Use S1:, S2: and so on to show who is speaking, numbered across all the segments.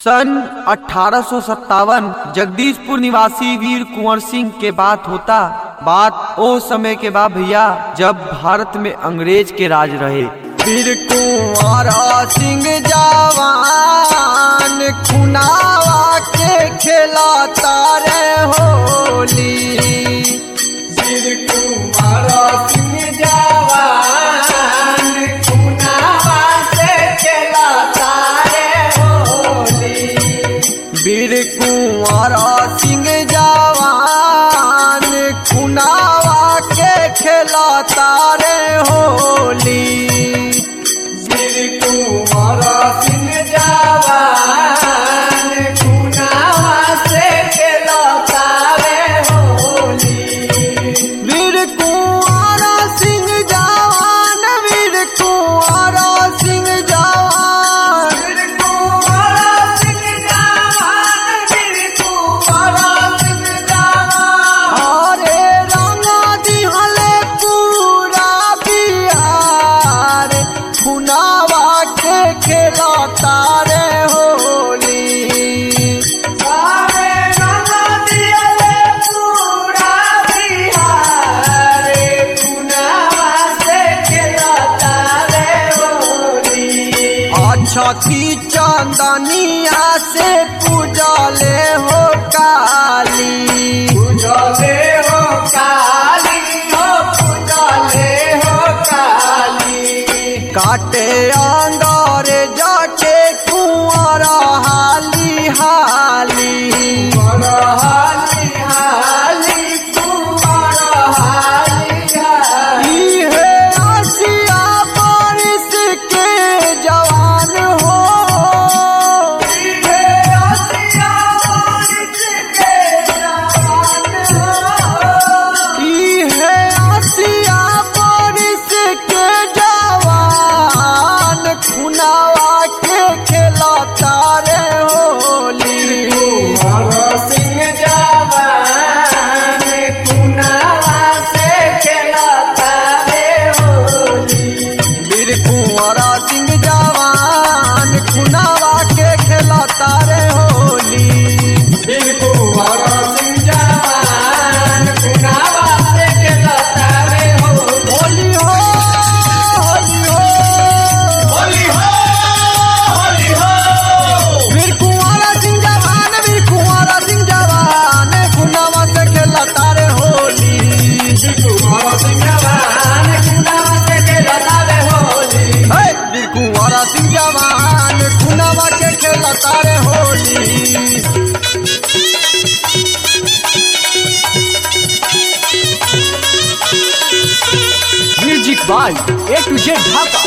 S1: सन 1857 जगदीशपुर निवासी वीर कुंवर सिंह के बात ओ समय के बा भैया जब भारत में अंग्रेज के राज रहे। वीर कुंवर सिंह जवान खुनावा के खेलाता रे होली।
S2: वीर कुंवर सिंह जवान खुनावा से खेलाता रे होली।
S1: वीर कुंवर सिंह जवान खुनावा के खेलाता रे होली।
S2: वीर कुंवर सिंह जवान खुनावा से खेलाता रे होली।
S1: वीर कुंवर सिंह जवान वीर कुंवर सिंह जवान
S2: वीर कुंवर सिंह जवान वीर कुंवर सिंह जवान
S1: अरे रंगा दिहले पूरा बिहार खुनावा के खेलाता रे होली।
S2: सारे रंगा दियले पूरा बिहार खुनावा से खेलाता रे होली।
S1: अच्छा की चांदनिया से पूजले हो काली।
S2: पूजले हो काली हो पूजले हो काली।
S1: काटे अंगार जाके कुंवर हाली हाली।
S2: कुंवर हाली हाली कुंवर हाली हाली।
S1: इहे आसिया बारिश के जवान हो।
S2: इहे आसिया बारिश के जवान हो।
S1: इहे आसिया बारिश के जवान खुनावा के खेलाता रे होली।
S2: कुंवर सिंह जवान खुनावा से खेलाता रे होली।
S1: वीर कुंवर सिंह जवान खुनावा के खेलाता रे होली।
S2: वीर कुंवर सिंह जवान खुनावा से खेलाता रे होली।
S1: होली हो होली हो
S2: होली हो होली हो।
S1: वीर कुंवर सिंह जवान खुनावा से खेलाता रे होली।
S2: वीर कुंवर सिंह जवान खुनावा से खेलाता रे होली।
S1: हे वीर कुंवर सिंह जवान खुनावा के खेलाता रे Holi. Music by A to Z Dhaka.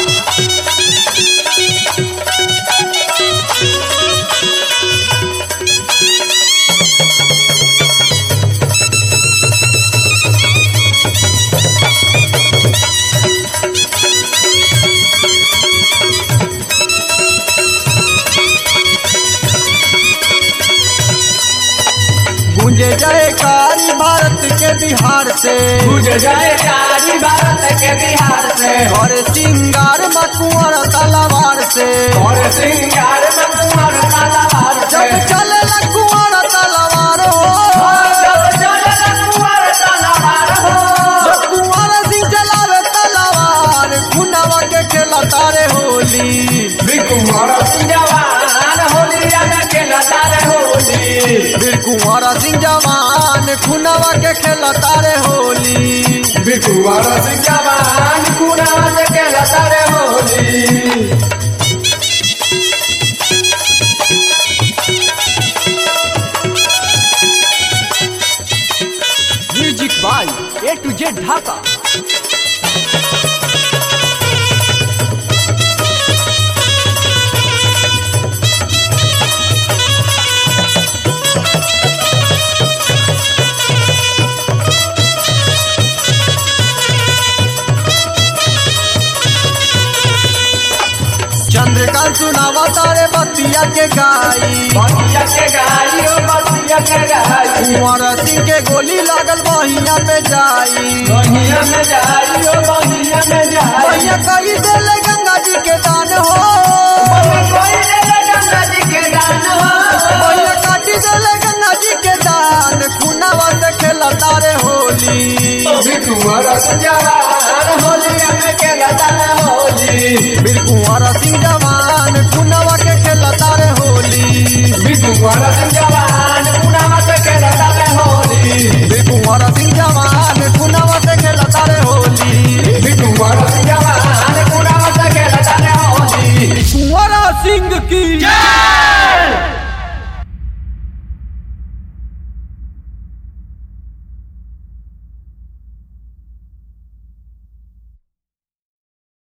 S1: गूंजे जयकारी भारत के बिहार से।
S2: पूज जयकारी भारत के बिहार से।
S1: और सिंगार मकुंवर तलवार से।
S2: और सिंगार में कुंवर तलवार से।
S1: जब चले कुंवर तलवार हो।
S2: जब चले कुंवर तलवार हो।
S1: जब कुंवर सिंह चलावे तलवार खुनावा के खेलाता रे होली।
S2: वीर कुंवर सिंह जवान होलिया में खेलता रे होली।
S1: वीर कुंवर सिंह जवान खुनावा के खेलाता रे होली।
S2: वीर कुंवर सिंह जवान खुनावा से खेलता रे Holi.
S1: Music by A to Z Dhaka. Chandrakant सुनावा तारे बतिया के गाई।
S2: बतिया के गाई ओ बतिया के गाई।
S1: कुंवर सिंह के गोली लागल बहिया पे जाई।
S2: बहिया में जाई ओ बहिया में जाई।
S1: बहिया कही देले गंगा जी के दान हो।
S2: कोई दे गंगा जी के दान हो।
S1: कुंवर सिंह